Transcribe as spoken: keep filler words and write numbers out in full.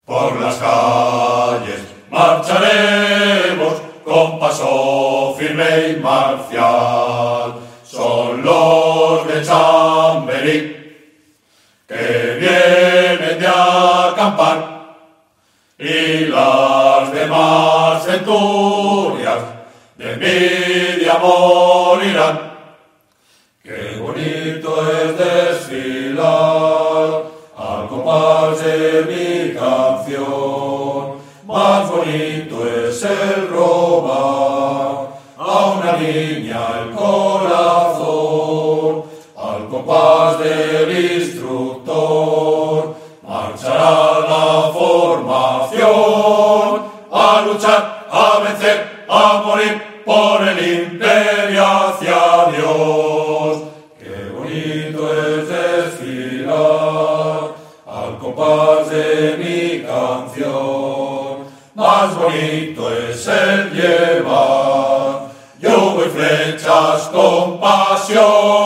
Por las calles marcharemos con paso firme y marcial. Son los de Chamberí que vienen de acampar y las demás centurias de envidia morirán. Qué bonito es desfilar al compás de mi canción, más bonito es el robar a una niña el corazón. Al compás del instructor marchará la formación a luchar, a vencer, a morir por el imperio hacia Dios. Qué bonito es desfilar al compás de mi canción, más bonito es el llevar yugo y flechas con pasión.